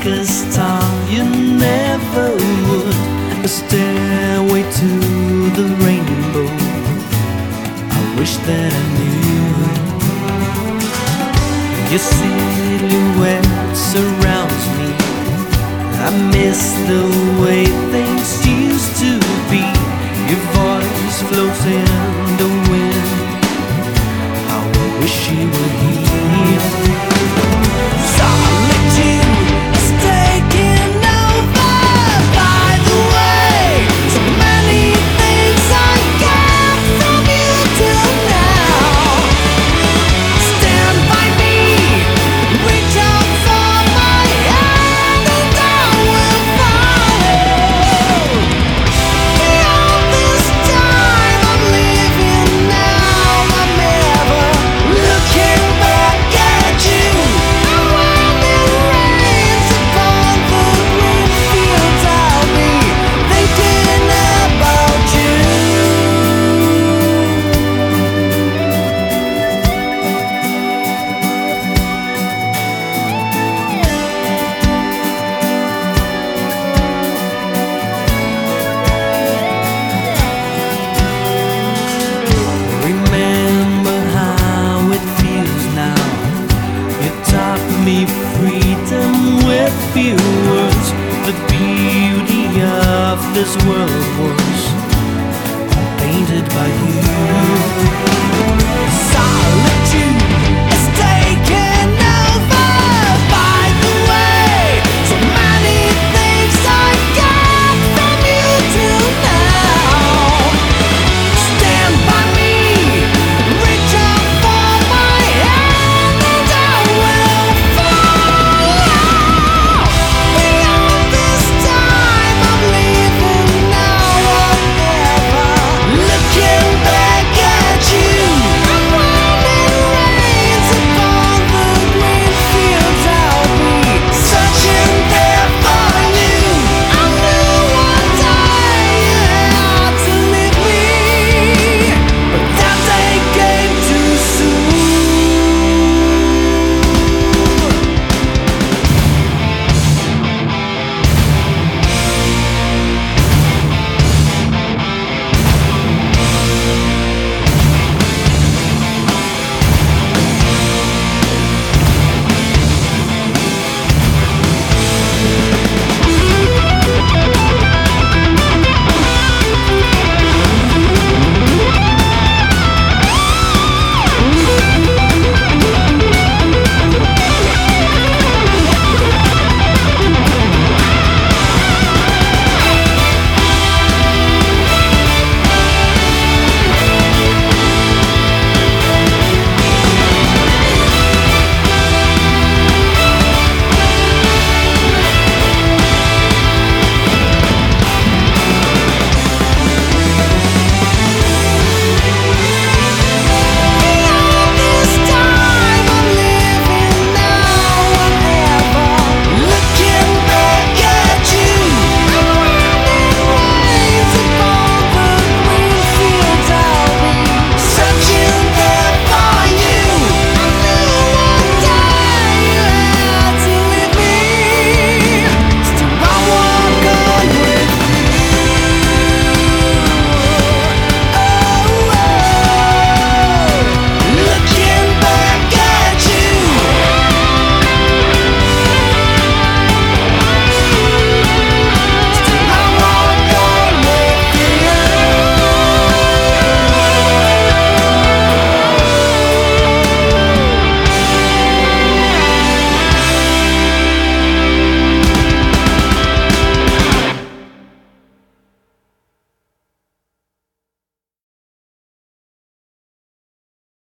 a star you never would. A stairway to the rainbow, I wish that I knew. Your silhouette surrounds me, I miss the way things used to be. Your voice flows in the wind, how I wish you were here. Solitude is taking over. By the way, so many things I got from you till now. Stand by me, reach out for my hand, and I will follow. Beyond this time I'm living now, I'm never looking back at you. And when it rains upon the green fields, I'll be thinking about you. Remember how it feels now. You taught me freedom with few words. The beauty of this world was painted by you.